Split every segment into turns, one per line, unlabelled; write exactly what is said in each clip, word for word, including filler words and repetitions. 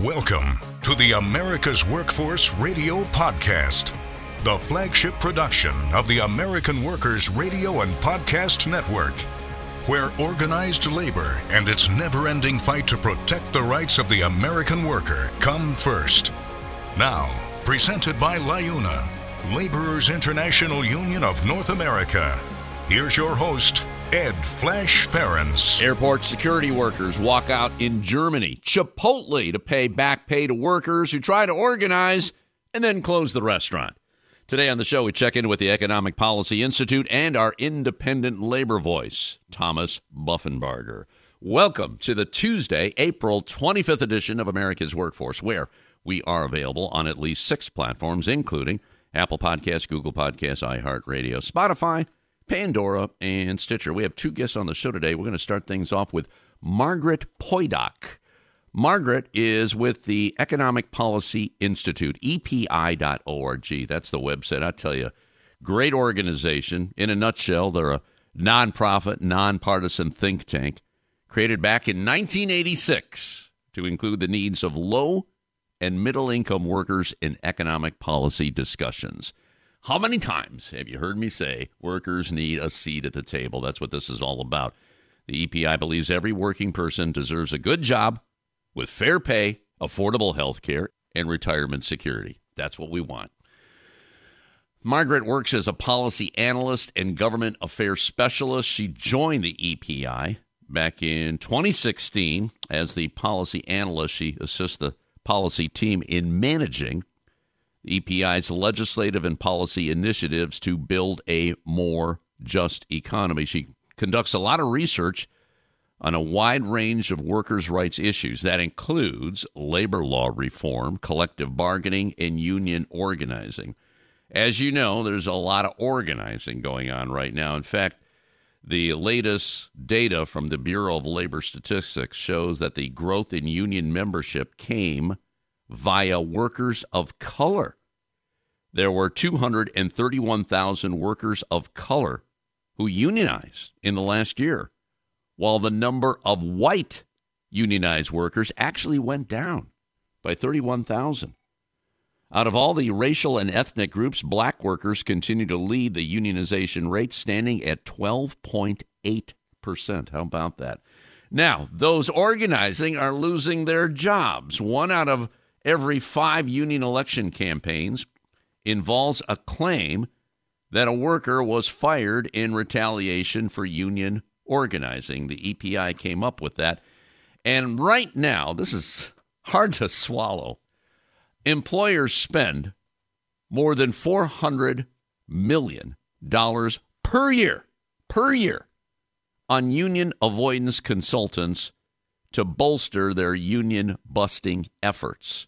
Welcome to the America's Workforce Radio Podcast, the flagship production of the American Workers Radio and Podcast Network, where organized labor and its never-ending fight to protect the rights of the American worker come first. Now, presented by LIUNA, Laborers International Union of North America. Here's your host, Ed Flash Ferens.
Airport security workers walk out in Germany, Chipotle, to pay back pay to workers who try to organize and then close the restaurant. Today on the show, we check in with the Economic Policy Institute and our independent labor voice, Thomas Buffenbarger. Welcome to the Tuesday, April twenty-fifth edition of America's Workforce, where we are available on at least six platforms, including Apple Podcasts, Google Podcasts, iHeartRadio, Spotify, Pandora, and Stitcher. We have two guests on the show today. We're going to start things off with Margaret Poidock. Margaret is with the Economic Policy Institute, E P I dot org. That's the website. I tell you, great organization. In a nutshell, they're a nonprofit, nonpartisan think tank created back in nineteen eighty-six to include the needs of low and middle-income workers in economic policy discussions. How many times have you heard me say workers need a seat at the table? That's what this is all about. The E P I believes every working person deserves a good job with fair pay, affordable health care, and retirement security. That's what we want. Margaret works as a policy analyst and government affairs specialist. She joined the E P I back in twenty sixteen. As the policy analyst, she assists the policy team in managing the E P I's legislative and policy initiatives to build a more just economy. She conducts a lot of research on a wide range of workers' rights issues. That includes labor law reform, collective bargaining, and union organizing. As you know, there's a lot of organizing going on right now. In fact, the latest data from the Bureau of Labor Statistics shows that the growth in union membership came via workers of color. There were two hundred thirty-one thousand workers of color who unionized in the last year, while the number of white unionized workers actually went down by thirty-one thousand. Out of all the racial and ethnic groups, black workers continue to lead the unionization rate, standing at twelve point eight percent. How about that? Now, those organizing are losing their jobs. One out of every five union election campaigns involves a claim that a worker was fired in retaliation for union organizing. The E P I came up with that. And right now, this is hard to swallow, employers spend more than four hundred million dollars per year, per year, on union avoidance consultants to bolster their union-busting efforts.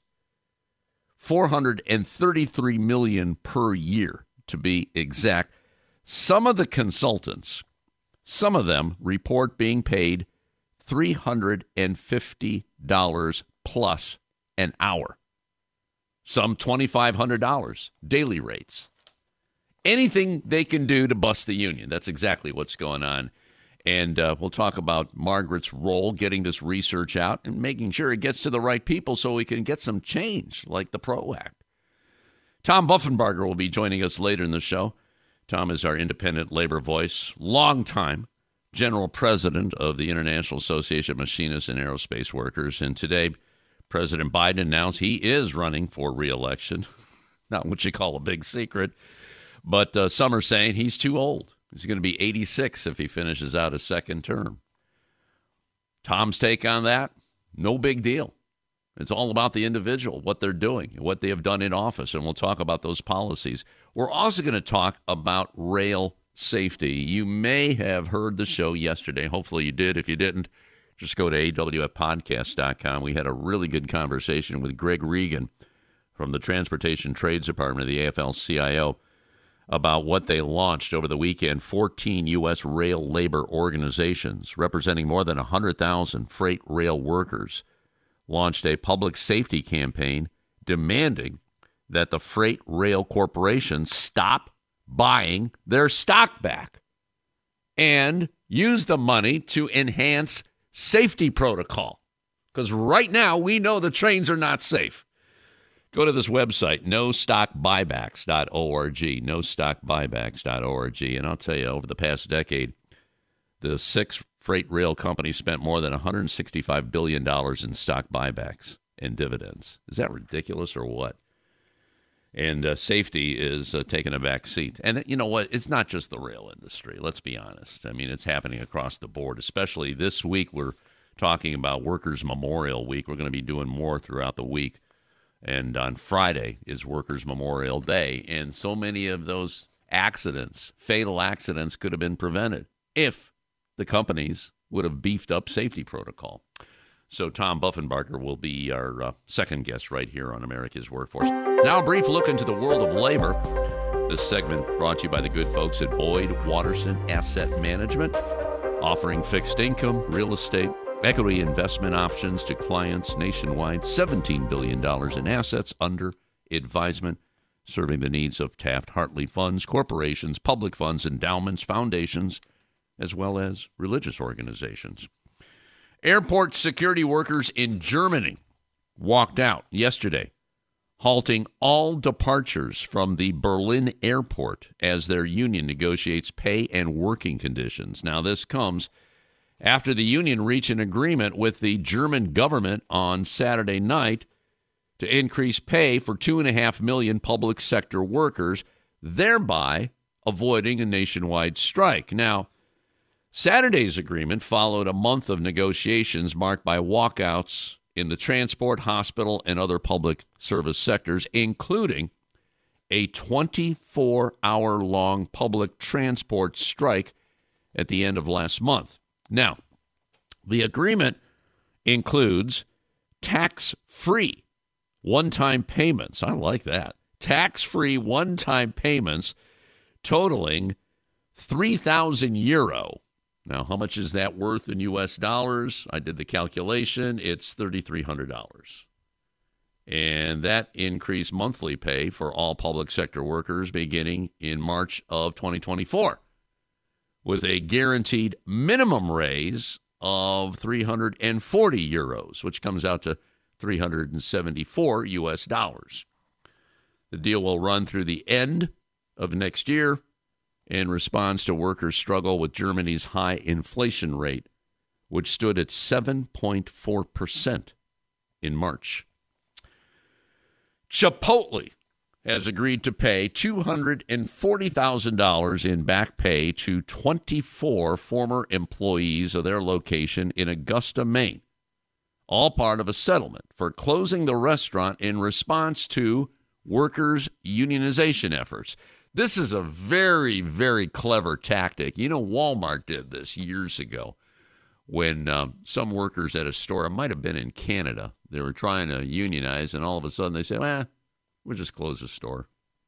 four hundred thirty-three million dollars per year, to be exact. Some of the consultants, some of them report being paid three hundred fifty dollars plus an hour. Some two thousand five hundred dollars daily rates. Anything they can do to bust the union. That's exactly what's going on. And uh, we'll talk about Margaret's role getting this research out and making sure it gets to the right people so we can get some change like the PRO Act. Tom Buffenbarger will be joining us later in the show. Tom is our independent labor voice, longtime general president of the International Association of Machinists and Aerospace Workers. And today, President Biden announced he is running for re-election. Not what you call a big secret, but uh, some are saying he's too old. He's going to be eighty-six if he finishes out a second term. Tom's take on that, no big deal. It's all about the individual, what they're doing, what they have done in office, and we'll talk about those policies. We're also going to talk about rail safety. You may have heard the show yesterday. Hopefully you did. If you didn't, just go to A W F podcast dot com. We had a really good conversation with Greg Regan from the Transportation Trades Department of the A F L C I O about what they launched over the weekend. fourteen U S rail labor organizations representing more than one hundred thousand freight rail workers launched a public safety campaign demanding that the freight rail corporations stop buying their stock back and use the money to enhance safety protocol. because right now we know the trains are not safe. Go to this website, no stock buybacks dot org, no stock buybacks dot org, and I'll tell you, over the past decade, the six freight rail companies spent more than one hundred sixty-five billion dollars in stock buybacks and dividends. Is that ridiculous or what? And uh, safety is uh, taking a back seat. And you know what? It's not just the rail industry. Let's be honest. I mean, it's happening across the board, especially this week. We're talking about Workers' Memorial Week. We're going to be doing more throughout the week. And on Friday is Workers' Memorial Day. And so many of those accidents, fatal accidents, could have been prevented if the companies would have beefed up safety protocol. So Tom Buffenbarger will be our uh, second guest right here on America's Workforce. Now a brief look into the world of labor. This segment brought to you by the good folks at Boyd Watterson Asset Management, offering fixed income, real estate, equity investment options to clients nationwide, seventeen billion dollars in assets under advisement, serving the needs of Taft-Hartley funds, corporations, public funds, endowments, foundations, as well as religious organizations. Airport security workers in Germany walked out yesterday, halting all departures from the Berlin airport as their union negotiates pay and working conditions. Now, this comes after the union reached an agreement with the German government on Saturday night to increase pay for two and a half million public sector workers, thereby avoiding a nationwide strike. Now, Saturday's agreement followed a month of negotiations marked by walkouts in the transport, hospital, and other public service sectors, including a twenty-four hour long public transport strike at the end of last month. Now, the agreement includes tax-free one-time payments. I like that. Tax-free one-time payments totaling three thousand euro. Now, how much is that worth in U S dollars? I did the calculation. It's three thousand three hundred dollars. And that increased monthly pay for all public sector workers beginning in March of twenty twenty-four, with a guaranteed minimum raise of three hundred forty euros, which comes out to three hundred seventy-four U S dollars. The deal will run through the end of next year in response to workers' struggle with Germany's high inflation rate, which stood at seven point four percent in March. Chipotle has agreed to pay two hundred forty thousand dollars in back pay to twenty-four former employees of their location in Augusta, Maine, all part of a settlement for closing the restaurant in response to workers' unionization efforts. This is a very, very clever tactic. You know, Walmart did this years ago when um, some workers at a store, it might have been in Canada, they were trying to unionize, and all of a sudden they said, eh, we'll just close the store.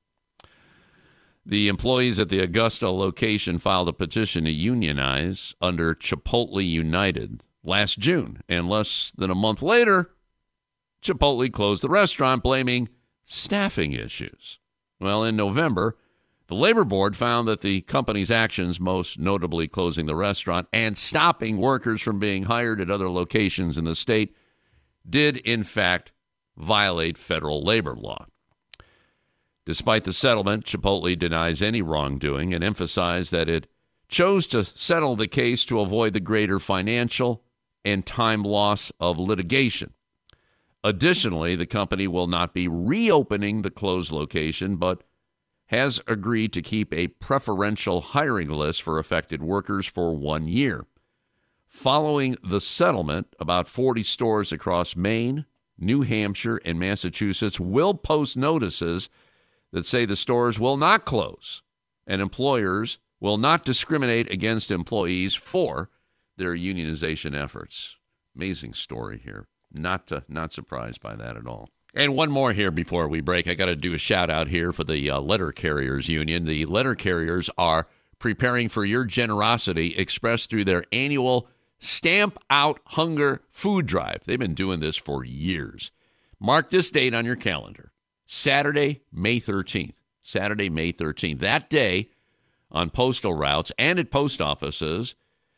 The employees at the Augusta location filed a petition to unionize under Chipotle United last June, and less than a month later, Chipotle closed the restaurant, blaming staffing issues. Well, in November, the Labor Board found that the company's actions, most notably closing the restaurant and stopping workers from being hired at other locations in the state, did in fact violate federal labor law. Despite the settlement, Chipotle denies any wrongdoing and emphasized that it chose to settle the case to avoid the greater financial and time loss of litigation. Additionally, the company will not be reopening the closed location, but has agreed to keep a preferential hiring list for affected workers for one year. Following the settlement, about forty stores across Maine, New Hampshire, and Massachusetts will post notices that say the stores will not close and employers will not discriminate against employees for their unionization efforts. Amazing story here. Not to, not surprised by that at all. And one more here before we break. I got to do a shout out here for the uh, Letter Carriers Union. The letter carriers are preparing for your generosity expressed through their annual Stamp Out Hunger food drive. They've been doing this for years. Mark this date on your calendar. Saturday, May thirteenth. Saturday, May thirteenth. That day, on postal routes and at post offices,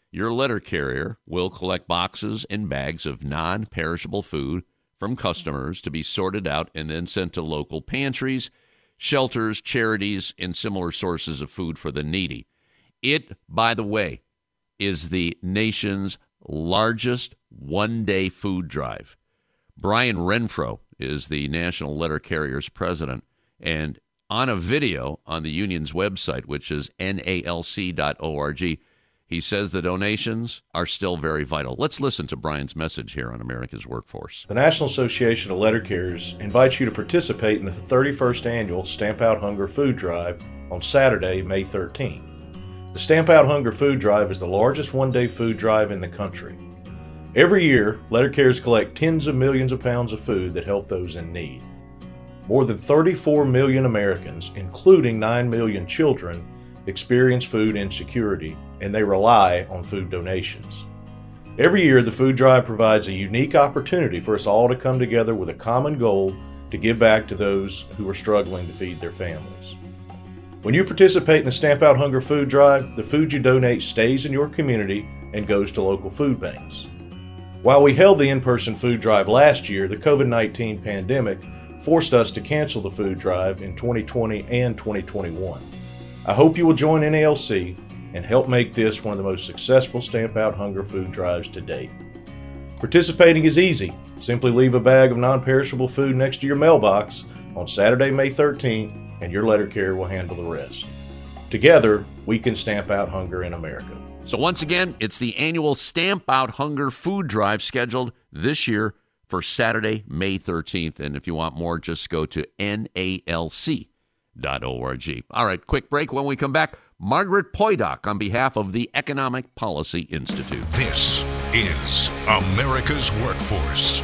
your letter carrier will collect boxes and bags of non-perishable food from customers to be sorted out and then sent to local pantries, shelters, charities, and similar sources of food for the needy. It, by the way, is the nation's largest one-day food drive. Brian Renfro is the National Letter Carriers president, and on a video on the union's website, which is N A L C dot org, he says the donations are still very vital. Let's listen to Brian's message here on America's Workforce.
The National Association of Letter Carriers invites you to participate in the thirty-first annual Stamp Out Hunger Food Drive on Saturday, May thirteenth. The Stamp Out Hunger Food Drive is the largest one-day food drive in the country. Every year, letter carriers collect tens of millions of pounds of food that help those in need. More than thirty-four million Americans, including nine million children, experience food insecurity, and they rely on food donations. Every year, the food drive provides a unique opportunity for us all to come together with a common goal to give back to those who are struggling to feed their families. When you participate in the Stamp Out Hunger Food Drive, the food you donate stays in your community and goes to local food banks. While we held the in-person food drive last year, the COVID nineteen pandemic forced us to cancel the food drive in twenty twenty and twenty twenty-one. I hope you will join N A L C and help make this one of the most successful Stamp Out Hunger food drives to date. Participating is easy. Simply leave a bag of non-perishable food next to your mailbox on Saturday, May thirteenth, and your letter carrier will handle the rest. Together, we can stamp out hunger in America.
So once again, it's the annual Stamp Out Hunger Food Drive scheduled this year for Saturday, May thirteenth. And if you want more, just go to N A L C dot org. All right, quick break. When we come back, Margaret Poydock on behalf of the Economic Policy Institute.
This is America's Workforce.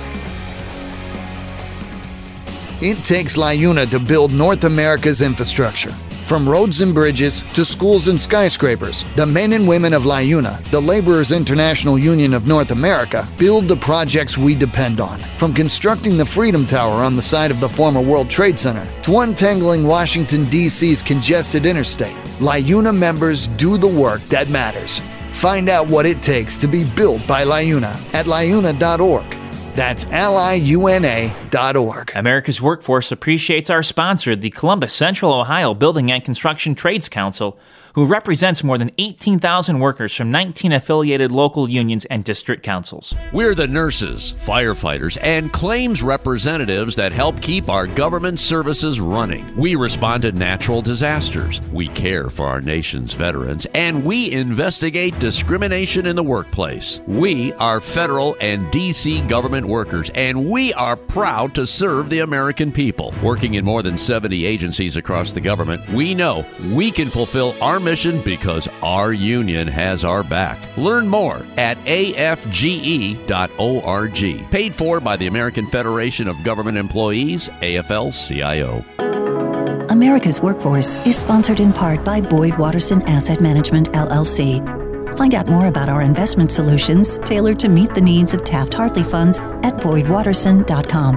It takes LiUNA to build North America's infrastructure. From roads and bridges to schools and skyscrapers, the men and women of LiUNA, the Laborers International Union of North America, build the projects we depend on. From constructing the Freedom Tower on the site of the former World Trade Center to untangling Washington, D C's congested interstate, LiUNA members do the work that matters. Find out what it takes to be built by LiUNA at liuna dot org. That's L I U N A dot org.
America's Workforce appreciates our sponsor, the Columbus Central Ohio Building and Construction Trades Council, who represents more than eighteen thousand workers from nineteen affiliated local unions and district councils.
We're the nurses, firefighters, and claims representatives that help keep our government services running. We respond to natural disasters. We care for our nation's veterans, and we investigate discrimination in the workplace. We are federal and D C government workers, and we are proud to serve the American people. Working in more than seventy agencies across the government, we know we can fulfill our mission because our union has our back. Learn more at A F G E dot org. Paid for by the American Federation of Government Employees, A F L C I O.
America's Workforce is sponsored in part by Boyd Watterson Asset Management, L L C. Find out more about our investment solutions tailored to meet the needs of Taft-Hartley funds at boyd watterson dot com.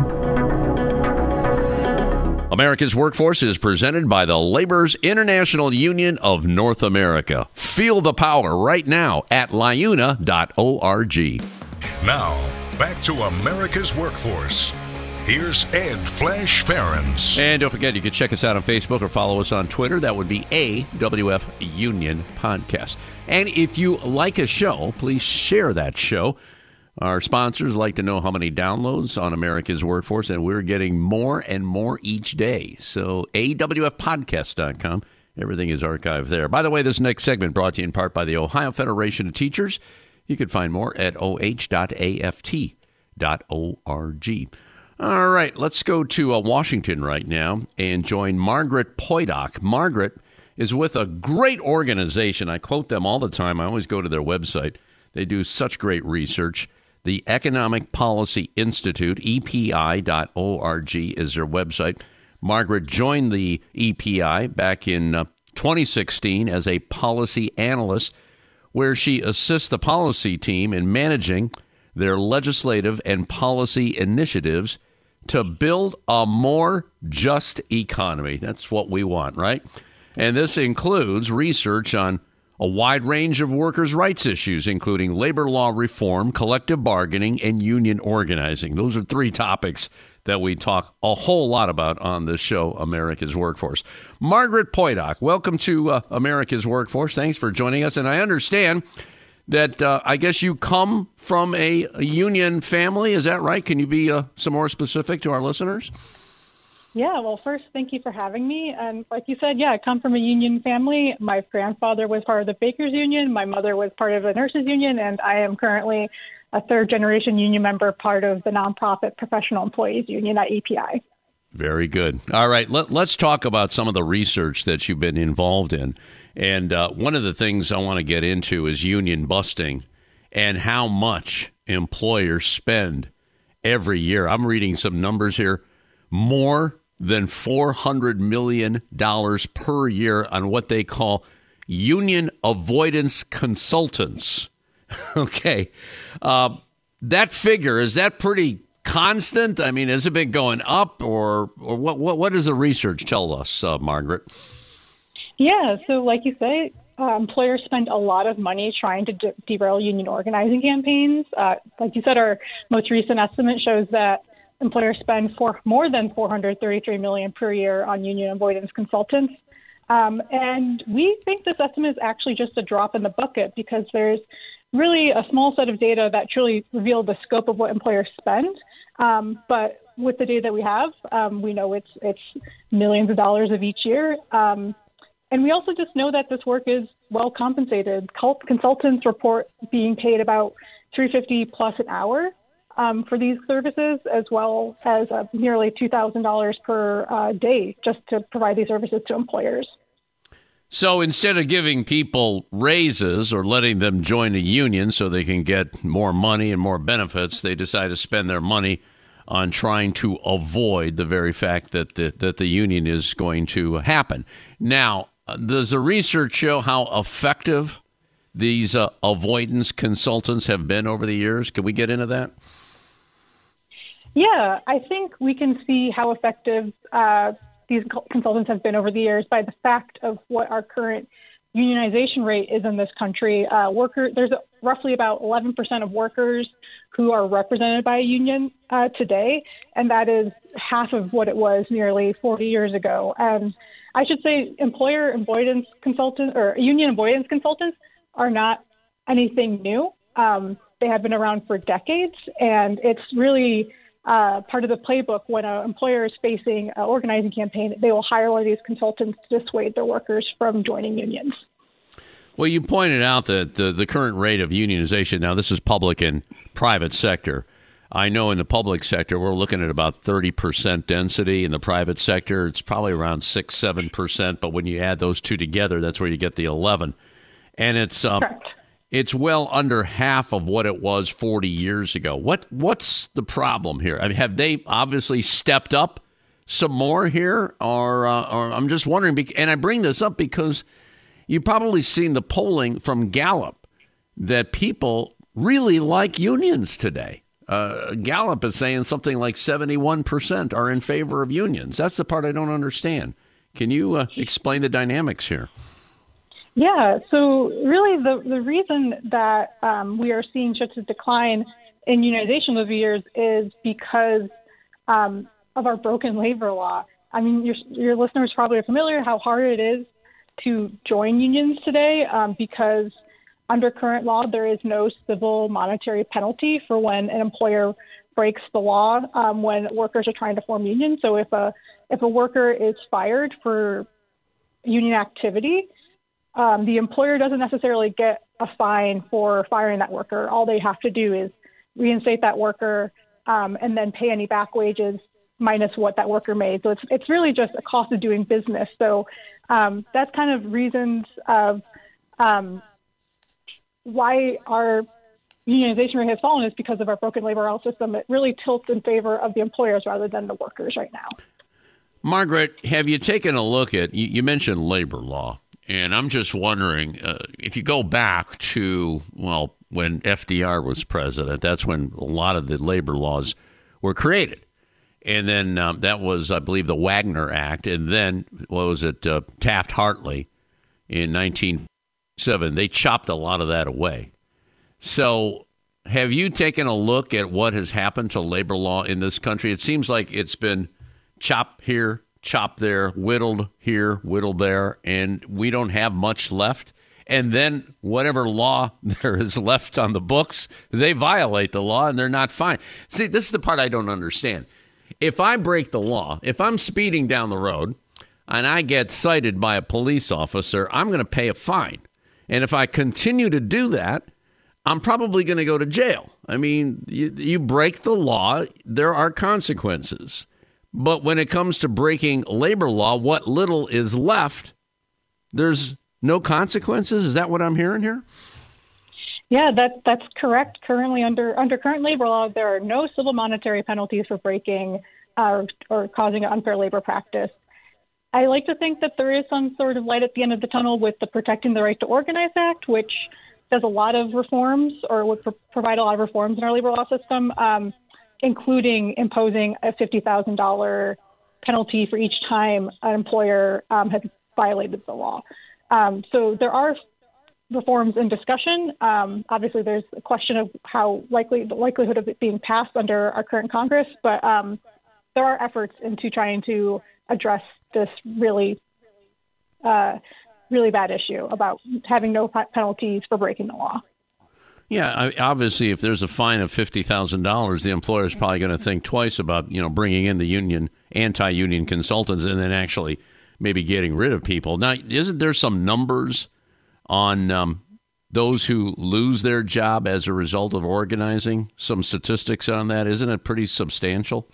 America's Workforce is presented by the Laborers International Union of North America. Feel the power right now at liuna dot org.
Now, back to America's Workforce. Here's Ed Flash Farrens.
And don't forget, you can check us out on Facebook or follow us on Twitter. That would be A W F Union Podcast. And if you like a show, please share that show. Our sponsors like to know how many downloads on America's Workforce, and we're getting more and more each day. So A W F podcast dot com. Everything is archived there. By the way, this next segment brought to you in part by the Ohio Federation of Teachers. You can find more at O H dot A F T dot org. All right, let's go to uh, Washington right now and join Margaret Poydock. Margaret is with a great organization. I quote them all the time. I always go to their website. They do such great research. The Economic Policy Institute, E P I dot org, is their website. Margaret joined the E P I back in uh, twenty sixteen as a policy analyst, where she assists the policy team in managing their legislative and policy initiatives to build a more just economy. That's what we want, right? And this includes research on a wide range of workers' rights issues, including labor law reform, collective bargaining, and union organizing. Those are three topics that we talk a whole lot about on this show, America's Workforce. Margaret Poidock, welcome to uh, America's Workforce. Thanks for joining us. And I understand that uh, I guess you come from a, a union family. Is that right? Can you be uh, some more specific to our listeners?
Yeah, well, first, thank you for having me. And like you said, yeah, I come from a union family. My grandfather was part of the Bakers Union. My mother was part of the Nurses Union. And I am currently a third-generation union member, part of the nonprofit Professional Employees Union at A P I.
Very good. All right, let, let's talk about some of the research that you've been involved in. And uh, one of the things I want to get into is union busting and how much employers spend every year. I'm reading some numbers here. More than four hundred million dollars per year on what they call union avoidance consultants. Okay. Uh, that figure, is that pretty constant? I mean, has it been going up, or or what, what, what does the research tell us, uh, Margaret?
Yeah, so like you say, uh, employers spend a lot of money trying to de- derail union organizing campaigns. Uh, like you said, our most recent estimate shows that employers spend for more than four hundred thirty-three million dollars per year on union avoidance consultants. Um, and we think this estimate is actually just a drop in the bucket, because there's really a small set of data that truly reveal the scope of what employers spend. Um, but with the data that we have, um, we know it's it's millions of dollars of each year. Um, and we also just know that this work is well compensated. Cult- consultants report being paid about three hundred fifty dollars plus an hour um, for these services, as well as uh, nearly two thousand dollars per uh, day just to provide these services to employers.
So instead of giving people raises or letting them join a union so they can get more money and more benefits, they decide to spend their money on trying to avoid the very fact that the, that the union is going to happen. Now, does the research show how effective these uh, avoidance consultants have been over the years? Can we get into that?
Yeah, I think we can see how effective uh, these consultants have been over the years by the fact of what our current unionization rate is in this country. Uh, worker, there's roughly about eleven percent of workers who are represented by a union uh, today, and that is half of what it was nearly forty years ago. And I should say employer avoidance consultants or union avoidance consultants are not anything new. Um, they have been around for decades, and it's really Uh, part of the playbook. When an employer is facing an organizing campaign, they will hire one of these consultants to dissuade their workers from joining unions.
Well, you pointed out that the, the current rate of unionization, now this is public and private sector. I know in the public sector, we're looking at about thirty percent density. In the private sector, it's probably around six, seven percent. But when you add those two together, that's where you get the eleven. And it's um, it's well under half of what it was forty years ago. What What's the problem here? I mean, have they obviously stepped up some more here? Or, uh, or I'm just wondering, and I bring this up because you've probably seen the polling from Gallup that people really like unions today. Uh, Gallup is saying something like seventy-one percent are in favor of unions. That's the part I don't understand. Can you uh, explain the dynamics here?
Yeah, so really the, the reason that um, we are seeing such a decline in unionization over the years is because um, of our broken labor law. I mean, your, your listeners probably are familiar how hard it is to join unions today um, because under current law, there is no civil monetary penalty for when an employer breaks the law um, when workers are trying to form unions. So if a if a worker is fired for union activity, Um, the employer doesn't necessarily get a fine for firing that worker. All they have to do is reinstate that worker um, and then pay any back wages minus what that worker made. So it's it's really just a cost of doing business. So um, that's kind of reasons of um, why our unionization rate has fallen is because of our broken labor law system. It really tilts in favor of the employers rather than the workers right now.
Margaret, have you taken a look at, you, you mentioned labor law. And I'm just wondering, uh, if you go back to, well, when F D R was president, that's when a lot of the labor laws were created. And then um, that was, I believe, the Wagner Act. And then, what was it, uh, Taft-Hartley in nineteen seven, they chopped a lot of that away. So have you taken a look at what has happened to labor law in this country? It seems like it's been chop here, chop there, whittled here, whittled there, and we don't have much left. And then whatever law there is left on the books, they violate the law and they're not fined. See, this is the part I don't understand. If I break the law, if I'm speeding down the road and I get cited by a police officer, I'm going to pay a fine. And if I continue to do that, I'm probably going to go to jail. I mean, you, you break the law, there are consequences. But when it comes to breaking labor law, what little is left, there's no consequences? Is that what I'm hearing here?
Yeah, that that's correct. Currently, under under current labor law, there are no civil monetary penalties for breaking uh, or, or causing an unfair labor practice. I like to think that there is some sort of light at the end of the tunnel with the Protecting the Right to Organize Act, which does a lot of reforms or would pro- provide a lot of reforms in our labor law system, um, including imposing a fifty thousand dollars penalty for each time an employer um, has violated the law. Um, so there are reforms in discussion. Um, obviously, there's a question of how likely the likelihood of it being passed under our current Congress, but um, there are efforts into trying to address this really, uh, really bad issue about having no penalties for breaking the law.
Yeah, I, obviously, if there's a fine of fifty thousand dollars, the employer is probably going to think twice about, you know, bringing in the union, anti-union consultants and then actually maybe getting rid of people. Now, isn't there some numbers on um, those who lose their job as a result of organizing? Some statistics on that? Isn't it pretty substantial?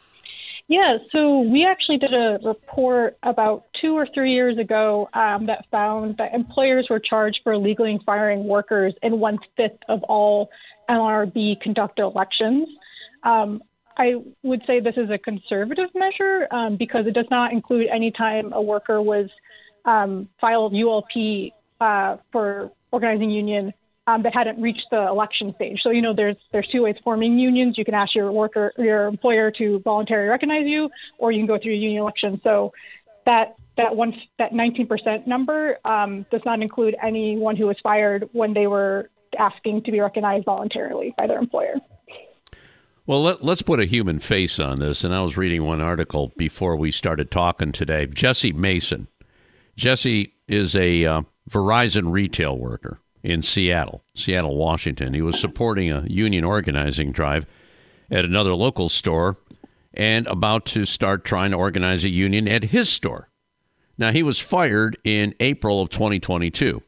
Yeah, so we actually did a report about two or three years ago um, that found that employers were charged for illegally firing workers in one-fifth of all N L R B conducted elections. Um, I would say this is a conservative measure um, because it does not include any time a worker was um, filed U L P uh, for organizing union um, that hadn't reached the election stage. So, you know, there's there's two ways forming unions. You can ask your worker, your employer to voluntarily recognize you, or you can go through a union election. So that that one that nineteen percent number um, does not include anyone who was fired when they were asking to be recognized voluntarily by their employer.
Well, let, let's put a human face on this. And I was reading one article before we started talking today. Jesse Mason. Jesse is a uh, Verizon retail worker in Seattle, Seattle, Washington. He was supporting a union organizing drive at another local store and about to start trying to organize a union at his store. Now, he was fired in April of twenty twenty-two.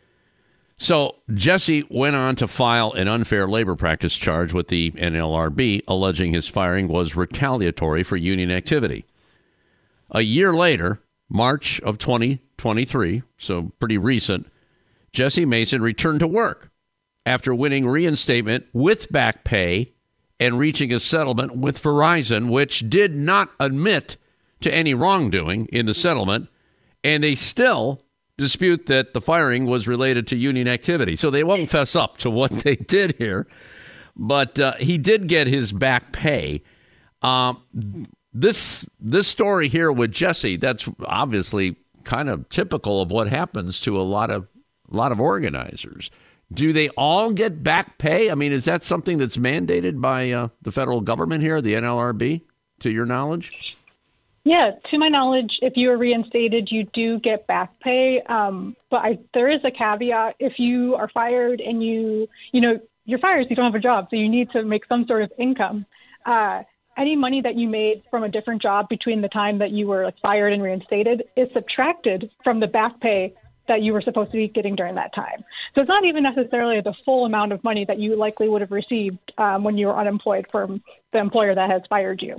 So Jesse went on to file an unfair labor practice charge with the N L R B, alleging his firing was retaliatory for union activity. A year later, March of twenty twenty-three, so pretty recent, Jesse Mason returned to work after winning reinstatement with back pay and reaching a settlement with Verizon, which did not admit to any wrongdoing in the settlement, and they still dispute that the firing was related to union activity. So they won't fess up to what they did here. But uh, he did get his back pay. Um, this this story here with Jesse, that's obviously kind of typical of what happens to a lot of a lot of organizers. Do they all get back pay? I mean, is that something that's mandated by uh, the federal government here, the N L R B, to your knowledge?
Yeah, to my knowledge, if you are reinstated, you do get back pay. Um, but I, there is a caveat. If you are fired and you, you know, you're fired, so you don't have a job, so you need to make some sort of income. Uh, any money that you made from a different job between the time that you were like, fired and reinstated is subtracted from the back pay that you were supposed to be getting during that time. So it's not even necessarily the full amount of money that you likely would have received um, when you were unemployed from the employer that has fired you.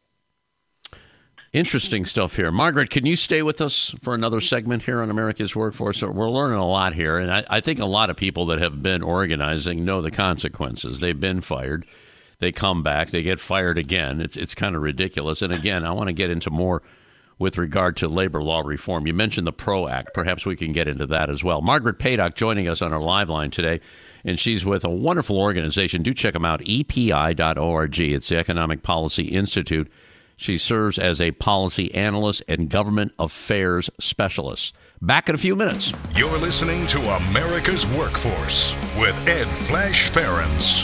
Interesting stuff here. Margaret, can you stay with us for another segment here on America's Workforce? We're learning a lot here, and I, I think a lot of people that have been organizing know the consequences. They've been fired. They come back. They get fired again. It's it's kind of ridiculous. And again, I want to get into more with regard to labor law reform. You mentioned the PRO Act. Perhaps we can get into that as well. Margaret Paydock joining us on our live line today, and she's with a wonderful organization. Do check them out, E P I dot org. It's the Economic Policy Institute. She serves as a policy analyst and government affairs specialist. Back in a few minutes.
You're listening to America's Workforce with Ed Flash Ferens.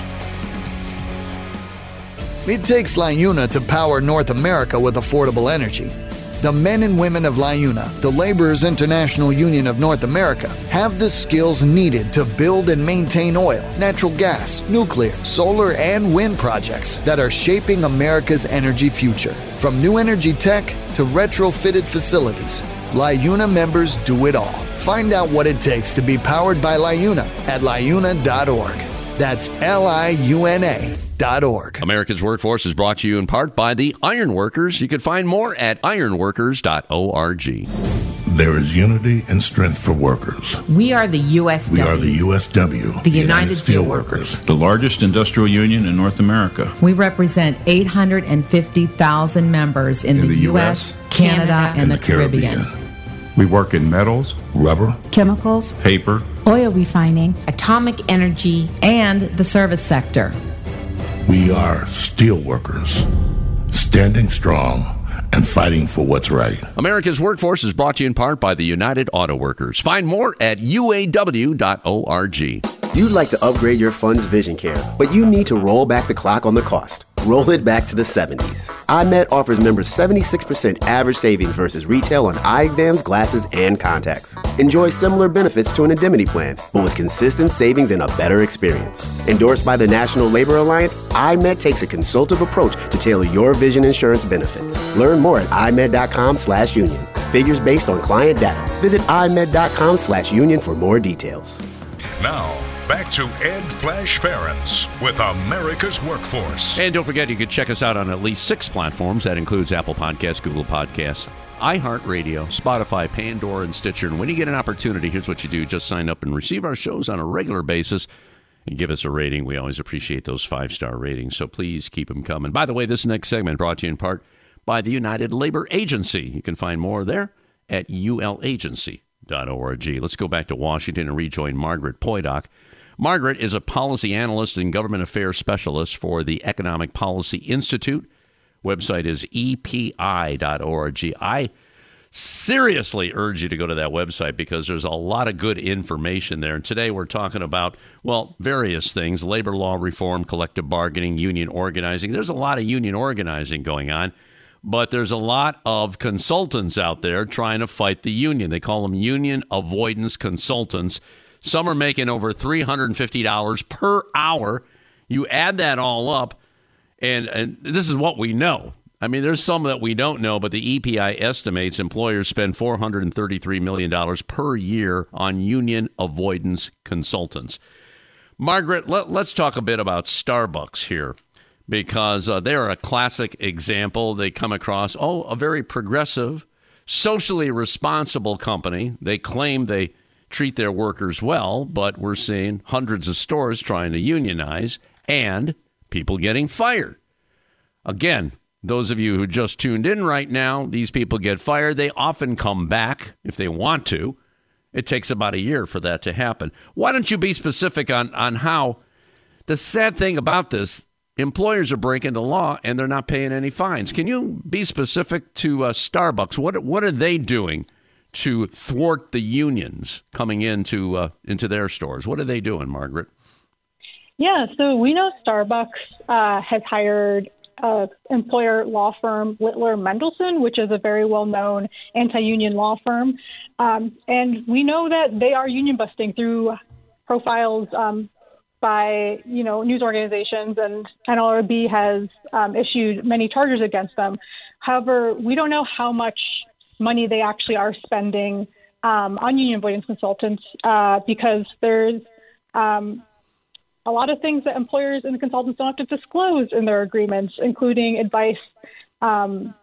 It takes LiUNA to power North America with affordable energy. The men and women of LiUNA, the Laborers International Union of North America, have the skills needed to build and maintain oil, natural gas, nuclear, solar, and wind projects that are shaping America's energy future. From new energy tech to retrofitted facilities, LiUNA members do it all. Find out what it takes to be powered by LiUNA at liuna dot org. That's L I U N A dot org.
America's Workforce is brought to you in part by the Iron Workers. You can find more at iron workers dot org.
There is unity and strength for workers.
We are the U S W.
We are the U S W.
The, the United, United Steelworkers.
The largest industrial union in North America.
We represent eight hundred fifty thousand members in, in the, the U S, Canada, Canada and, and the, the Caribbean. Caribbean.
We work in metals,
rubber,
chemicals,
paper,
oil refining,
atomic energy,
and the service sector.
We are steelworkers, standing strong and fighting for what's right.
America's Workforce is brought to you in part by the United Auto Workers. Find more at U A W dot org.
You'd like to upgrade your fund's vision care, but you need to roll back the clock on the cost. Roll it back to the seventies. iMed offers members seventy-six percent average savings versus retail on eye exams, glasses, and contacts. Enjoy similar benefits to an indemnity plan, but with consistent savings and a better experience. Endorsed by the National Labor Alliance, iMed takes a consultative approach to tailor your vision insurance benefits. Learn more at imed.com slash union. Figures based on client data. Visit imed.com slash union for more details.
Now, back to Ed Flash Ferens with America's Workforce.
And don't forget, you can check us out on at least six platforms. That includes Apple Podcasts, Google Podcasts, iHeartRadio, Spotify, Pandora, and Stitcher. And when you get an opportunity, here's what you do. Just sign up and receive our shows on a regular basis and give us a rating. We always appreciate those five-star ratings, so please keep them coming. By the way, this next segment brought to you in part by the United Labor Agency. You can find more there at U L agency dot org. Let's go back to Washington and rejoin Margaret Poidock. Margaret is a policy analyst and government affairs specialist for the Economic Policy Institute. Website is E P I dot org. I seriously urge you to go to that website because there's a lot of good information there. And today we're talking about, well, various things: labor law reform, collective bargaining, union organizing. There's a lot of union organizing going on, but there's a lot of consultants out there trying to fight the union. They call them union avoidance consultants. Some are making over three hundred fifty dollars per hour. You add that all up, and, and this is what we know. I mean, there's some that we don't know, but the E P I estimates employers spend four hundred thirty-three million dollars per year on union avoidance consultants. Margaret, let, let's talk a bit about Starbucks here, because uh, they're a classic example. They come across, oh, a very progressive, socially responsible company. They claim they treat their workers well, but we're seeing hundreds of stores trying to unionize and people getting fired. Again, those of you who just tuned in right now, these people get fired. They often come back if they want to. It takes about a year for that to happen. Why don't you be specific on, on how the sad thing about this, employers are breaking the law and they're not paying any fines. Can you be specific to uh, Starbucks? What what are they doing to thwart the unions coming into uh, into their stores? What are they doing, Margaret?
Yeah, so we know Starbucks uh, has hired uh, employer law firm Littler Mendelson, which is a very well-known anti-union law firm. Um, and we know that they are union busting through profiles um, by, you know, news organizations, and N L R B has um, issued many charges against them. However, we don't know how much money they actually are spending um, on union avoidance consultants uh, because there's um, a lot of things that employers and consultants don't have to disclose in their agreements, including advice. Um,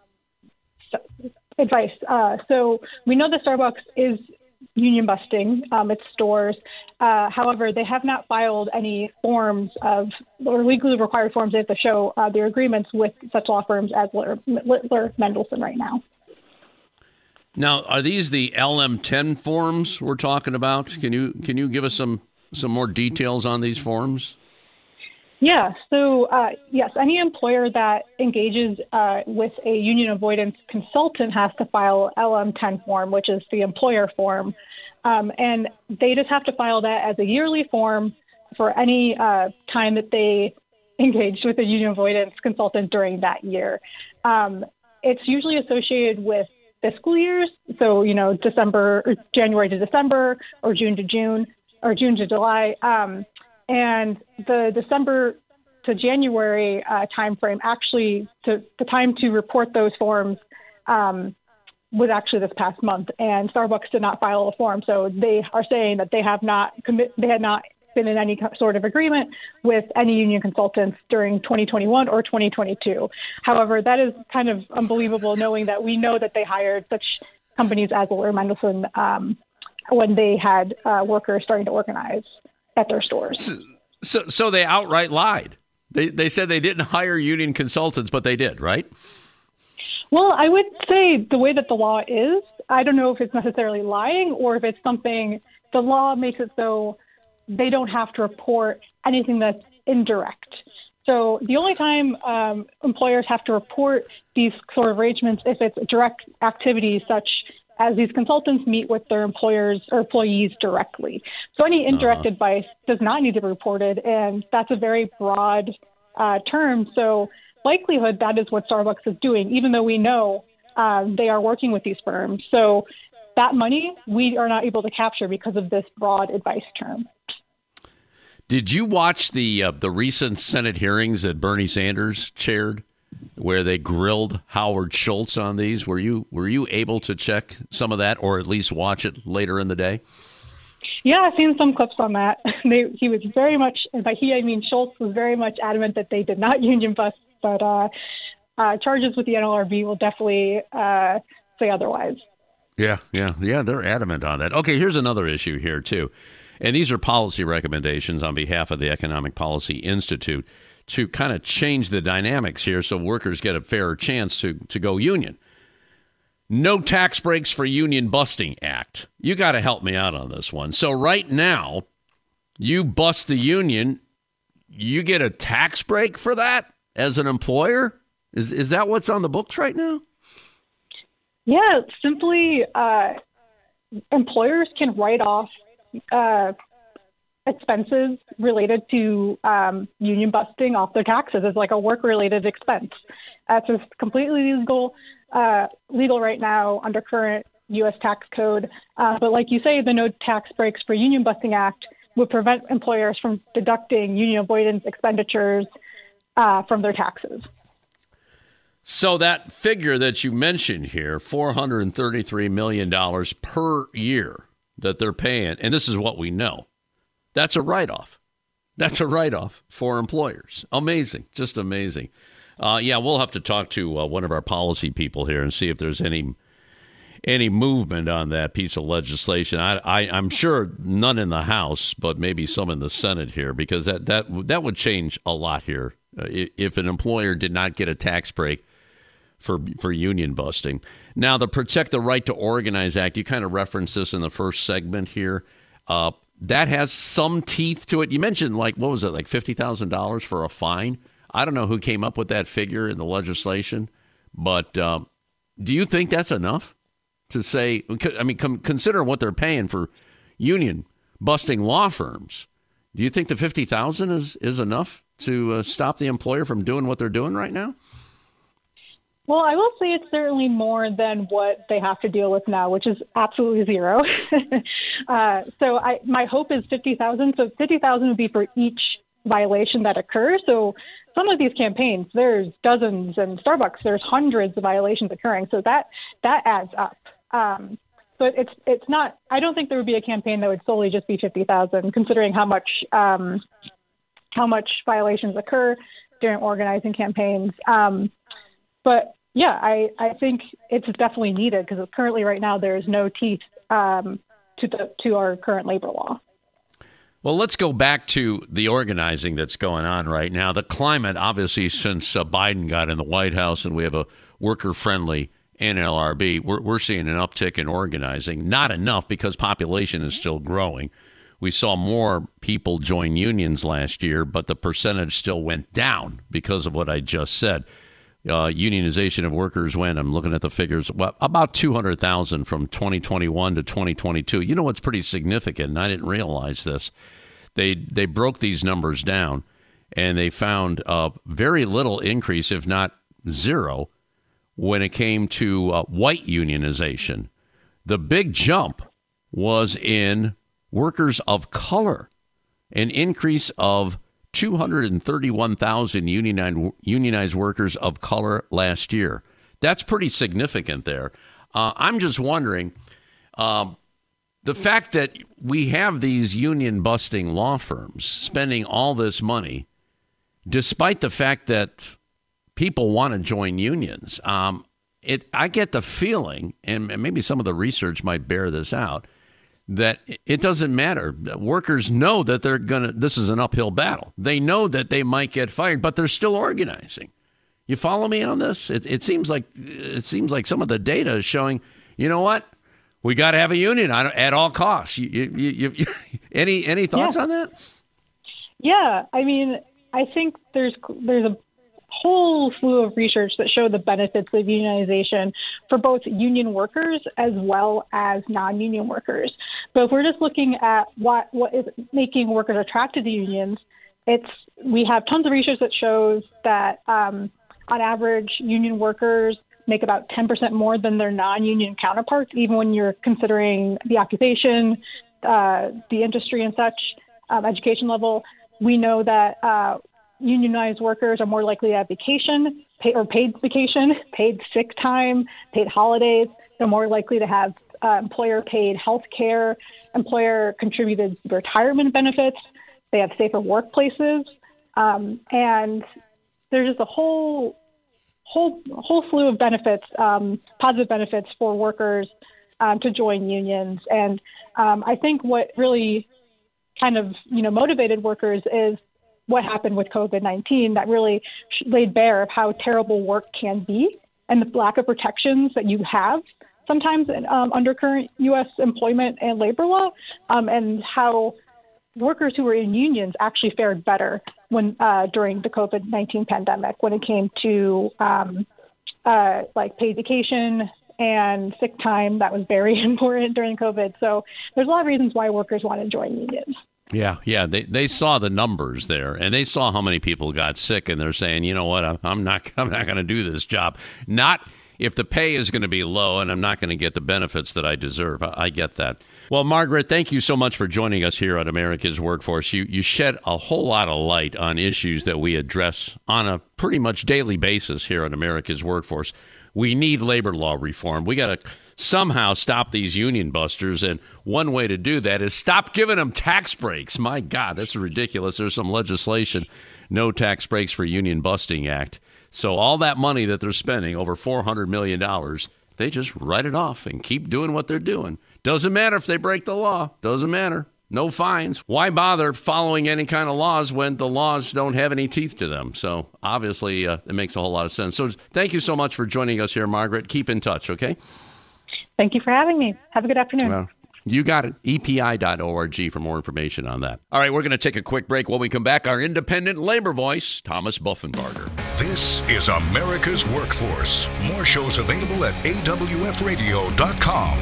advice. Uh, so we know that Starbucks is union busting um, its stores. Uh, however, they have not filed any forms of or legally required forms. They have to show uh, their agreements with such law firms as Littler, Littler Mendelson right now.
Now, are these the L M ten forms we're talking about? Can you can you give us some some more details on these forms?
Yeah. So, uh, yes, any employer that engages uh, with a union avoidance consultant has to file L M ten form, which is the employer form. Um, and they just have to file that as a yearly form for any uh, time that they engaged with a union avoidance consultant during that year. Um, it's usually associated with fiscal years. So, you know, December, or January to December, or June to June, or June to July. Um, And the December to January uh, timeframe, actually, to, the time to report those forms um, was actually this past month, and Starbucks did not file a form. So they are saying that they have not commit, they had not been in any sort of agreement with any union consultants during twenty twenty-one or twenty twenty-two. However, that is kind of unbelievable, knowing that we know that they hired such companies as Willer Mendelsohn um, when they had uh, workers starting to organize at their stores.
So, so, so they outright lied. They they said they didn't hire union consultants, but they did, right?
Well, I would say the way that the law is, I don't know if it's necessarily lying or if it's something, the law makes it so they don't have to report anything that's indirect. So the only time um, employers have to report these sort of arrangements if it's direct activities such as these consultants meet with their employers or employees directly. So any indirect uh-huh. advice does not need to be reported, and that's a very broad uh, term. So likelihood that is what Starbucks is doing, even though we know uh, they are working with these firms. So that money we are not able to capture because of this broad advice term.
Did you watch the uh, the recent Senate hearings that Bernie Sanders chaired, where they grilled Howard Schultz on these? Were you were you able to check some of that, or at least watch it later in the day?
Yeah, I've seen some clips on that. They, he was very much, and by he I mean Schultz was very much adamant that they did not union bust, but uh, uh, charges with the N L R B will definitely uh, say otherwise.
Yeah, yeah, yeah, they're adamant on that. Okay, here's another issue here, too. And these are policy recommendations on behalf of the Economic Policy Institute to kind of change the dynamics here so workers get a fairer chance to, to go union. No Tax Breaks for Union Busting Act. You got to help me out on this one. So right now, you bust the union, you get a tax break for that as an employer? Is is that what's on the books right now?
Yeah, simply uh, employers can write off uh, expenses related to um, union busting off their taxes as like a work-related expense. That's just completely legal, uh, legal right now under current U S tax code. Uh, but like you say, the No Tax Breaks for Union Busting Act would prevent employers from deducting union avoidance expenditures uh, from their taxes.
So that figure that you mentioned here, four hundred thirty-three million dollars per year that they're paying, and this is what we know, that's a write-off. That's a write-off for employers. Amazing. Just amazing. Uh, yeah, we'll have to talk to uh, one of our policy people here and see if there's any any movement on that piece of legislation. I, I, I'm sure none in the House, but maybe some in the Senate here, because that, that, that would change a lot here uh, if an employer did not get a tax break for for union busting. Now, the Protect the Right to Organize Act, you kind of referenced this in the first segment here. Uh, that has some teeth to it. You mentioned, like, what was it, like fifty thousand dollars for a fine? I don't know who came up with that figure in the legislation, but um, do you think that's enough to say, I mean, com- consider what they're paying for union busting law firms. Do you think the fifty thousand dollars is, is enough to uh, stop the employer from doing what they're doing right now?
Well, I will say it's certainly more than what they have to deal with now, which is absolutely zero. uh, so I, my hope is fifty thousand. So fifty thousand would be for each violation that occurs. So some of these campaigns, there's dozens, and Starbucks, there's hundreds of violations occurring. So that that adds up. Um, so it's it's not. I don't think there would be a campaign that would solely just be fifty thousand, considering how much um, how much violations occur during organizing campaigns. Um, but yeah, I, I think it's definitely needed because currently right now there is no teeth um, to the, to our current labor law.
Well, let's go back to the organizing that's going on right now. The climate, obviously, since uh, Biden got in the White House and we have a worker-friendly N L R B, we're, we're seeing an uptick in organizing. Not enough because population is still growing. we saw more people join unions last year, but the percentage still went down because of what I just said. Uh, unionization of workers went, I'm looking at the figures, well, about two hundred thousand from twenty twenty-one to twenty twenty-two. You know what's pretty significant, and I didn't realize this. They they broke these numbers down, and they found a very little increase, if not zero, when it came to uh, white unionization. The big jump was in workers of color, an increase of two hundred thirty-one thousand unionized, unionized workers of color last year. That's pretty significant there. Uh, I'm just wondering, um, the fact that we have these union-busting law firms spending all this money, despite the fact that people want to join unions, um, it I get the feeling, and maybe some of the research might bear this out, that it doesn't matter. Workers know that they're going to, this is an uphill battle. They know that they might get fired, but they're still organizing. You follow me on this? It, it seems like it seems like some of the data is showing, you know what? We got to have a union at all costs. You, you, you, you, any any thoughts
yeah.
on that?
Yeah, I mean, I think there's there's a whole slew of research that show the benefits of unionization for both union workers as well as non-union workers. But if we're just looking at what what is making workers attracted to unions, it's we have tons of research that shows that um, on average, union workers make about ten percent more than their non-union counterparts, even when you're considering the occupation, uh, the industry and such, um, education level. We know that uh, unionized workers are more likely to have vacation, pay, or paid vacation, paid sick time, paid holidays. They're more likely to have uh, employer-paid health care, employer-contributed retirement benefits. They have safer workplaces. Um, and there's just a whole whole whole slew of benefits, um, positive benefits for workers um, to join unions. And um, I think what really kind of, you know, motivated workers is what happened with COVID nineteen that really laid bare of how terrible work can be and the lack of protections that you have sometimes um, under current U S employment and labor law, um, and how workers who were in unions actually fared better when uh, during the COVID nineteen pandemic when it came to um, uh, like paid vacation and sick time. That was very important during COVID. So there's a lot of reasons why workers want to join unions.
Yeah, yeah, they they saw the numbers there, and they saw how many people got sick, and they're saying, you know what, I'm, I'm not I'm not going to do this job. Not if the pay is going to be low, and I'm not going to get the benefits that I deserve. I, I get that. Well, Margaret, thank you so much for joining us here on America's Workforce. You you shed a whole lot of light on issues that we address on a pretty much daily basis here on America's Workforce. We need labor law reform. We got to somehow stop these union busters, and one way to do that is stop giving them tax breaks. My God, that's ridiculous. There's some legislation, No Tax Breaks for Union Busting Act. So all that money that they're spending, over four hundred million dollars, they just write it off and keep doing what they're doing. Doesn't matter if they break the law. Doesn't matter. No fines. Why bother following any kind of laws when the laws don't have any teeth to them? So obviously, uh, it makes a whole lot of sense. So thank you so much for joining us here, Margaret. Keep in touch, okay?
Thank you for having me. Have a good afternoon.
Well, you got it. E P I dot org for more information on that. All right, we're going to take a quick break. When we come back, our independent labor voice, Thomas Buffenbarger.
This is America's Workforce. More shows available at A W F radio dot com.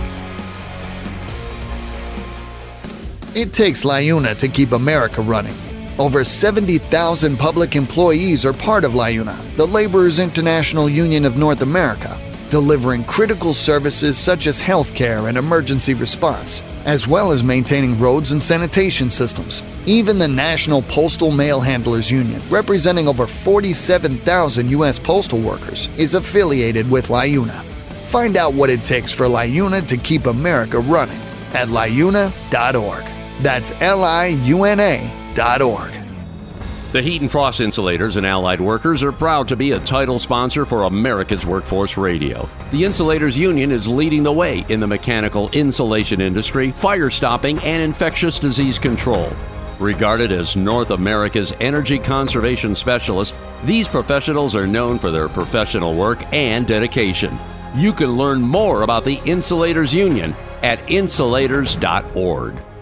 It takes LIUNA to keep America running. Over seventy thousand public employees are part of LIUNA, the Laborers International Union of North America, delivering critical services such as healthcare and emergency response, as well as maintaining roads and sanitation systems. Even the National Postal Mail Handlers Union, representing over forty-seven thousand U S postal workers, is affiliated with LIUNA. Find out what it takes for LIUNA to keep America running at liuna dot org. That's L I U N A dot org.
The Heat and Frost Insulators and Allied Workers are proud to be a title sponsor for America's Workforce Radio. The Insulators Union is leading the way in the mechanical insulation industry, fire stopping, and infectious disease control. Regarded as North America's energy conservation specialists, these professionals are known for their professional work and dedication. You can learn more about the Insulators Union at insulators dot org.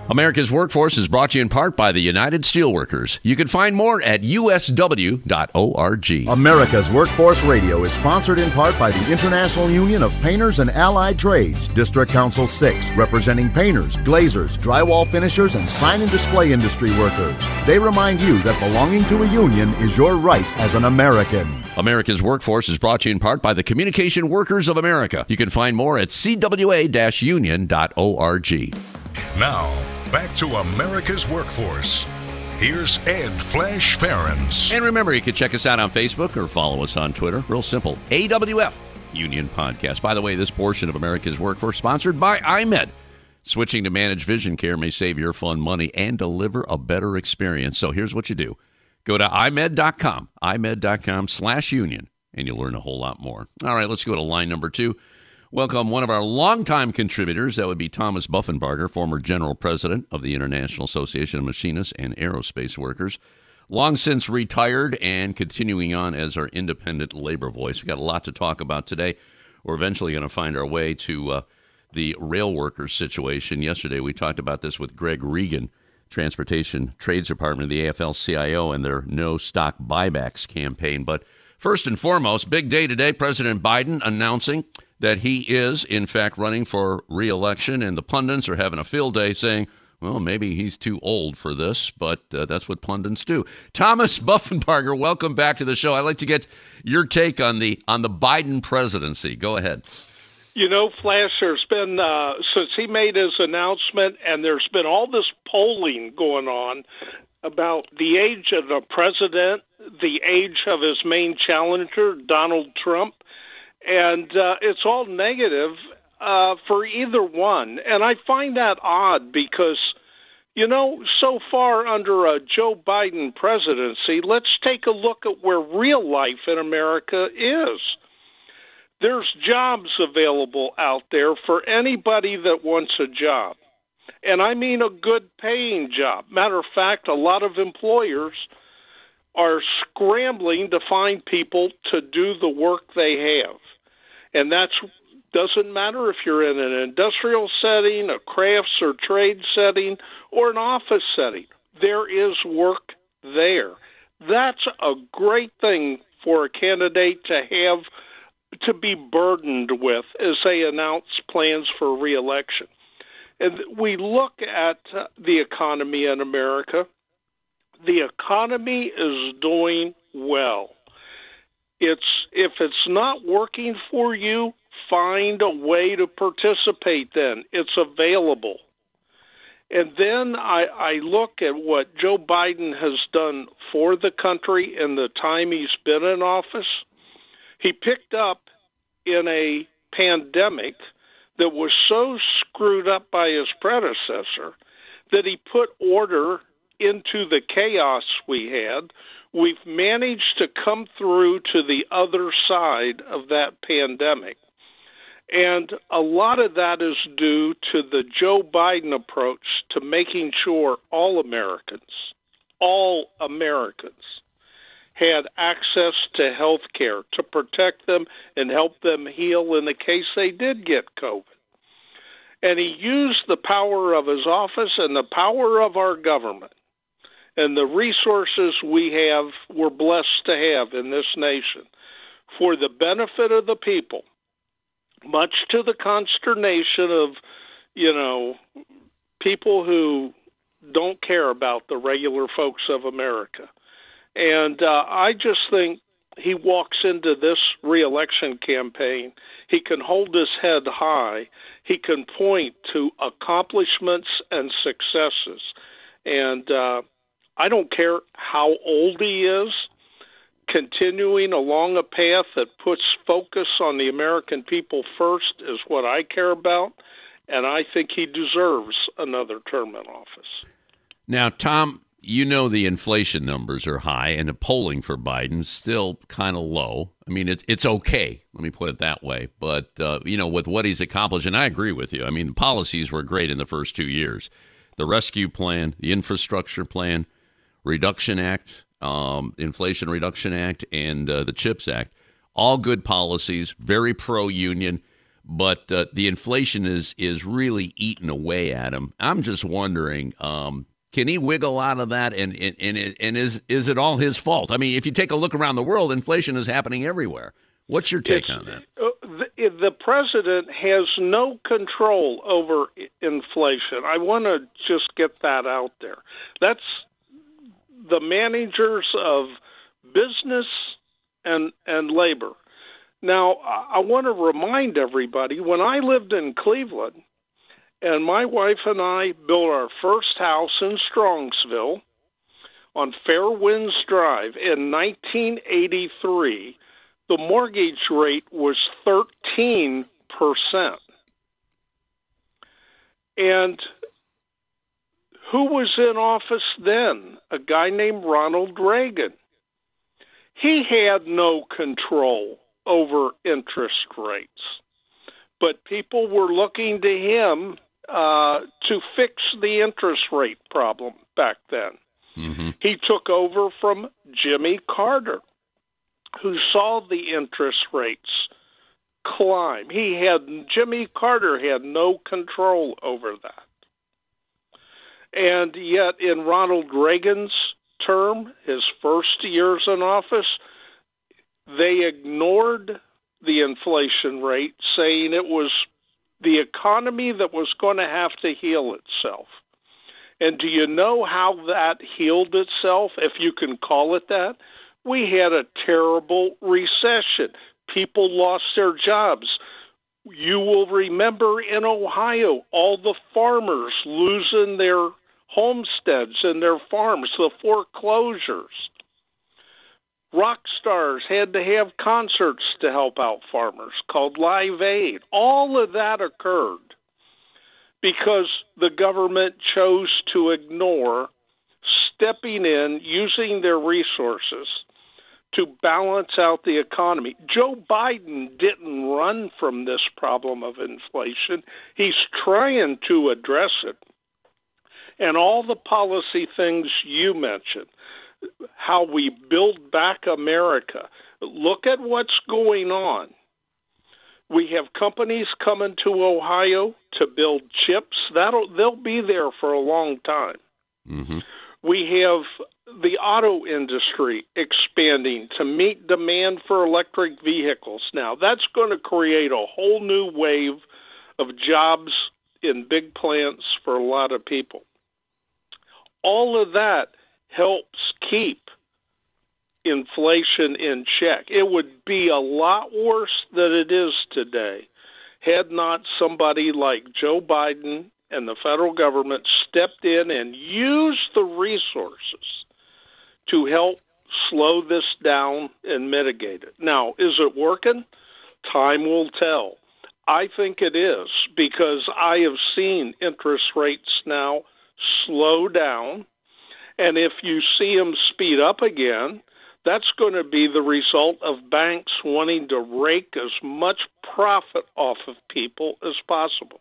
America's Workforce is brought to you in part by the United Steelworkers. You can find more at U S W dot org.
America's Workforce Radio is sponsored in part by the International Union of Painters and Allied Trades, District Council six, representing painters, glazers, drywall finishers, and sign and display industry workers. They remind you that belonging to a union is your right as an American.
America's Workforce is brought to you in part by the Communication Workers of America. You can find more at C W A union dot org.
Now, back to America's Workforce. Here's Ed Flash Ferens.
And remember, you can check us out on Facebook or follow us on Twitter. Real simple. A W F Union Podcast. By the way, this portion of America's Workforce sponsored by iMed. Switching to managed vision care may save your fund money and deliver a better experience. So here's what you do. Go to i med dot com, i med dot com slash union, and you'll learn a whole lot more. All right, let's go to line number two. Welcome one of our longtime contributors. That would be Thomas Buffenbarger, former general president of the International Association of Machinists and Aerospace Workers. Long since retired and continuing on as our independent labor voice. We've got a lot to talk about today. We're eventually going to find our way to uh, the rail workers situation. Yesterday we talked about this with Greg Regan, Transportation Trades Department of the A F L C I O, and their no stock buybacks campaign. But first and foremost, big day today, President Biden announcing that he is, in fact, running for re-election, and the pundits are having a field day saying, well, maybe he's too old for this, but uh, that's what pundits do. Thomas Buffenbarger, welcome back to the show. I'd like to get your take on the on the Biden presidency. Go ahead.
You know, Flash, there's been, uh, since he made his announcement, and there's been all this polling going on about the age of the president, the age of his main challenger, Donald Trump, and uh, it's all negative uh, for either one. And I find that odd because, you know, so far under a Joe Biden presidency, let's take a look at where real life in America is. There's jobs available out there for anybody that wants a job. And I mean a good paying job. Matter of fact, a lot of employers are scrambling to find people to do the work they have. And that doesn't matter if you're in an industrial setting, a crafts or trade setting, or an office setting. There is work there. That's a great thing for a candidate to have to be burdened with as they announce plans for re-election. And we look at the economy in America. The economy is doing well. It's if it's not working for you, find a way to participate then. It's available. And then I, I look at what Joe Biden has done for the country in the time he's been in office. He picked up in a pandemic that was so screwed up by his predecessor that he put order into the chaos we had. We've managed to come through to the other side of that pandemic. And a lot of that is due to the Joe Biden approach to making sure all Americans, all Americans, had access to health care to protect them and help them heal in the case they did get COVID. And he used the power of his office and the power of our government and the resources we have, we're blessed to have in this nation for the benefit of the people, much to the consternation of, you know, people who don't care about the regular folks of America. And uh, I just think he walks into this re-election campaign, he can hold his head high, he can point to accomplishments and successes. And uh, I don't care how old he is, continuing along a path that puts focus on the American people first is what I care about, and I think he deserves another term in office.
Now, Tom, you know the inflation numbers are high, and the polling for Biden's still kind of low. I mean, it's it's okay. Let me put it that way. But, uh, you know, with what he's accomplished, and I agree with you. I mean, the policies were great in the first two years. The rescue plan, the infrastructure plan, Reduction Act, um, Inflation Reduction Act, and uh, the CHIPS Act, all good policies, very pro-union. but uh, the inflation is is really eating away at him. I'm just wondering, um, can he wiggle out of that, and and and, and is is it all his fault? I mean, if you take a look around the world, inflation is happening everywhere. What's your take
it's,
on that?
Uh, the, the president has no control over inflation. I want to just get that out there. That's the managers of business and and labor. Now, I want to remind everybody, when I lived in Cleveland, and my wife and I built our first house in Strongsville on Fair Winds Drive in nineteen eighty-three, the mortgage rate was thirteen percent. And who was in office then? A guy named Ronald Reagan. He had no control over interest rates, but people were looking to him uh, to fix the interest rate problem back then.
Mm-hmm.
He took over from Jimmy Carter, who saw the interest rates climb. He had Jimmy Carter had no control over that. And yet in Ronald Reagan's term, his first years in office, they ignored the inflation rate, saying it was the economy that was going to have to heal itself. And do you know how that healed itself, if you can call it that? We had a terrible recession. People lost their jobs. You will remember in Ohio, all the farmers losing their homesteads and their farms, the foreclosures. Rock stars had to have concerts to help out farmers called Live Aid. All of that occurred because the government chose to ignore stepping in, using their resources to balance out the economy. Joe Biden didn't run from this problem of inflation. He's trying to address it. And all the policy things you mentioned, how we build back America. Look at what's going on. We have companies coming to Ohio to build chips. That'll they'll be there for a long time.
Mm-hmm.
We have the auto industry expanding to meet demand for electric vehicles now. That's going to create a whole new wave of jobs in big plants for a lot of people. All of that helps keep inflation in check. It would be a lot worse than it is today had not somebody like Joe Biden and the federal government stepped in and used the resources to help slow this down and mitigate it. Now, is it working? Time will tell. I think it is, because I have seen interest rates now slow down. And if you see them speed up again, that's going to be the result of banks wanting to rake as much profit off of people as possible.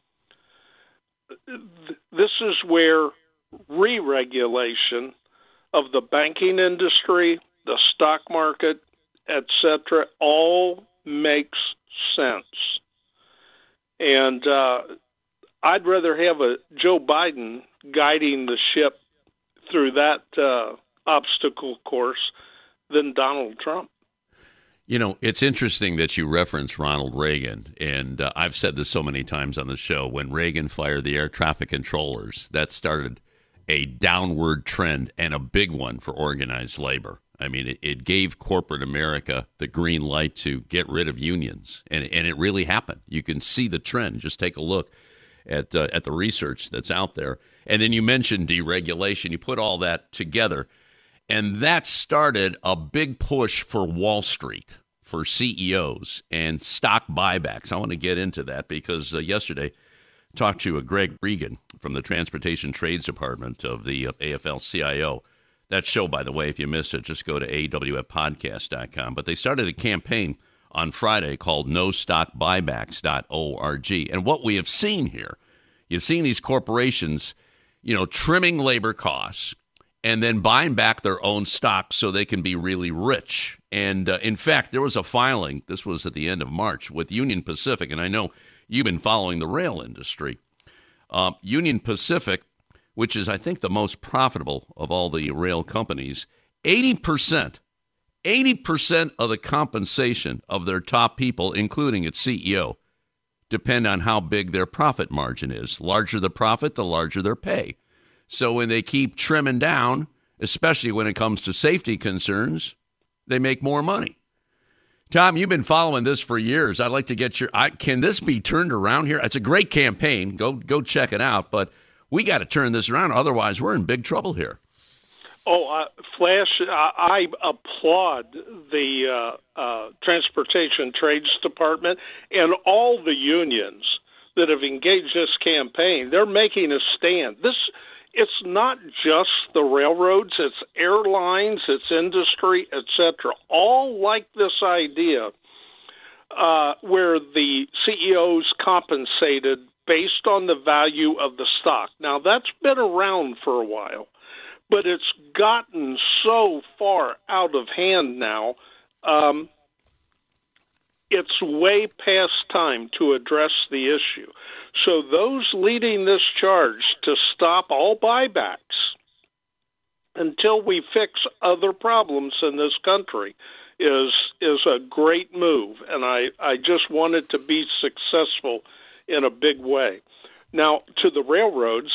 This is where re-regulation of the banking industry, the stock market, et cetera, all makes sense. And uh, I'd rather have a Joe Biden guiding the ship through that uh, obstacle course than Donald Trump.
You know, it's interesting that you reference Ronald Reagan, and uh, I've said this so many times on the show. When Reagan fired the air traffic controllers, that started a downward trend, and a big one for organized labor. I mean, it, it gave corporate America the green light to get rid of unions, and, and it really happened. You can see the trend. Just take a look at uh, at the research that's out there. And then you mentioned deregulation. You put all that together, and that started a big push for Wall Street, for C E Os and stock buybacks. I want to get into that because uh, yesterday I talked to uh, Greg Regan from the Transportation Trades Department of the uh, A F L C I O. That show, by the way, if you missed it, just go to A W F podcast dot com. But they started a campaign on Friday called no stock buybacks dot org. And what we have seen here, you've seen these corporations, you know, trimming labor costs and then buying back their own stock so they can be really rich. And uh, in fact, there was a filing, this was at the end of March, with Union Pacific, and I know you've been following the rail industry. Uh, Union Pacific, which is, I think, the most profitable of all the rail companies, eighty percent, eighty percent of the compensation of their top people, including its C E O, depend on how big their profit margin is. Larger the profit, the larger their pay. So when they keep trimming down, especially when it comes to safety concerns, they make more money. Tom, you've been following this for years. I'd like to get your I, – can this be turned around here? It's a great campaign. Go go check it out. But we got to turn this around. Otherwise, we're in big trouble here.
Oh, uh, Flash, I, I applaud the uh, uh, Transportation Trades Department and all the unions that have engaged this campaign. They're making a stand. This It's not just the railroads, it's airlines, it's industry, et cetera. All like this idea uh, where the C E Os compensated based on the value of the stock. Now, that's been around for a while, but it's gotten so far out of hand now, um, it's way past time to address the issue. So those leading this charge to stop all buybacks until we fix other problems in this country is is a great move, and I, I just want it to be successful in a big way. Now, to the railroads,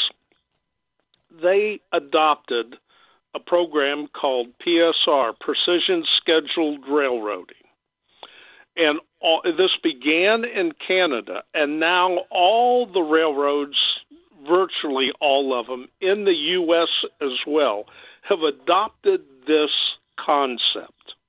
they adopted a program called P S R, Precision Scheduled Railroading. And all, this began in Canada, and now all the railroads, virtually all of them, in the U S as well, have adopted this concept.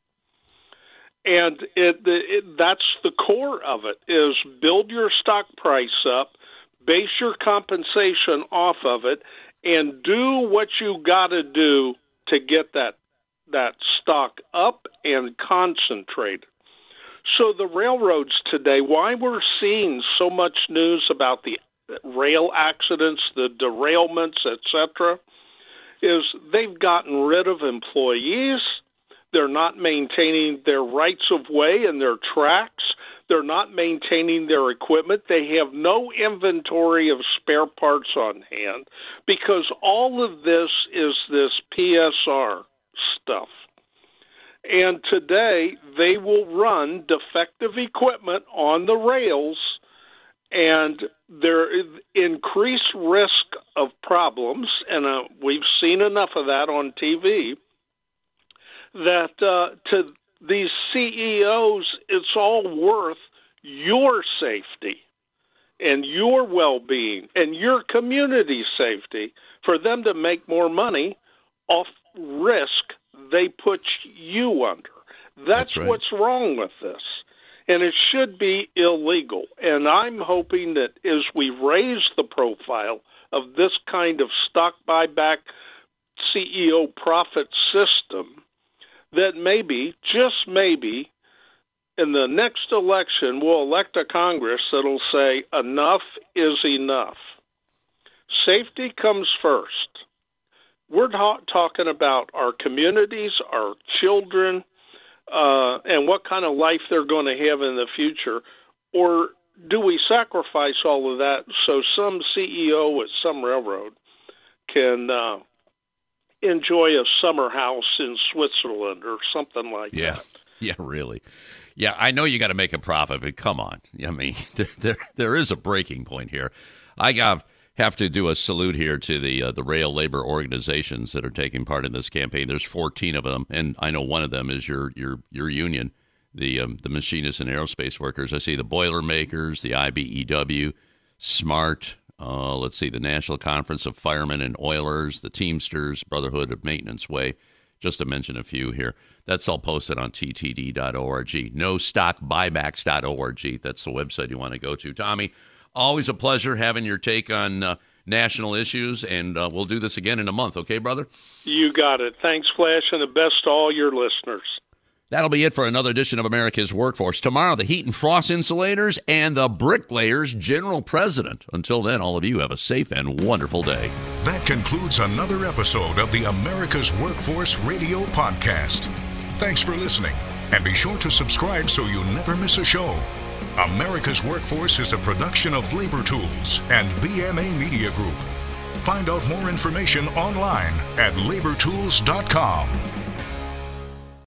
And it, it, that's the core of it, is build your stock price up, base your compensation off of it, and do what you got to do to get that that stock up and concentrated. So the railroads today, why we're seeing so much news about the rail accidents, the derailments, et cetera, is they've gotten rid of employees. They're not maintaining their rights of way and their tracks. They're not maintaining their equipment. They have no inventory of spare parts on hand because all of this is this P S R stuff. And today, they will run defective equipment on the rails, and there is increased risk of problems, and uh, we've seen enough of that on T V, that uh, to these C E Os, it's all worth your safety and your well-being and your community safety for them to make more money off risk they put you under. That's, That's right. What's wrong with this. And it should be illegal. And I'm hoping that as we raise the profile of this kind of stock buyback C E O profit system, that maybe, just maybe, in the next election, we'll elect a Congress that'll say enough is enough. Safety comes first. We're ta- talking about our communities, our children, uh, and what kind of life they're going to have in the future. Or do we sacrifice all of that so some C E O at some railroad can uh, enjoy a summer house in Switzerland or something like
yeah.
that?
Yeah, really. Yeah, I know you got to make a profit, but come on. I mean, there there, there is a breaking point here. I got... have to do a salute here to the uh, the rail labor organizations that are taking part in this campaign. There's fourteen of them, and I know one of them is your your your union, the um, the machinists and aerospace workers. I see the Boilermakers, the I B E W, SMART. Uh, let's see, the National Conference of Firemen and Oilers, the Teamsters, Brotherhood of Maintenance Way, just to mention a few here. That's all posted on T T D dot org. no stock buybacks dot org. That's the website you want to go to. Tommy, always a pleasure having your take on uh, national issues, and uh, we'll do this again in a month. Okay, brother?
You got it. Thanks, Flash, and the best to all your listeners.
That'll be it for another edition of America's Workforce. Tomorrow, the heat and frost insulators and the bricklayers general president. Until then, all of you have a safe and wonderful day.
That concludes another episode of the America's Workforce Radio Podcast. Thanks for listening, and be sure to subscribe so you never miss a show. America's Workforce is a production of Labor Tools and B M A Media Group. Find out more information online at labor tools dot com.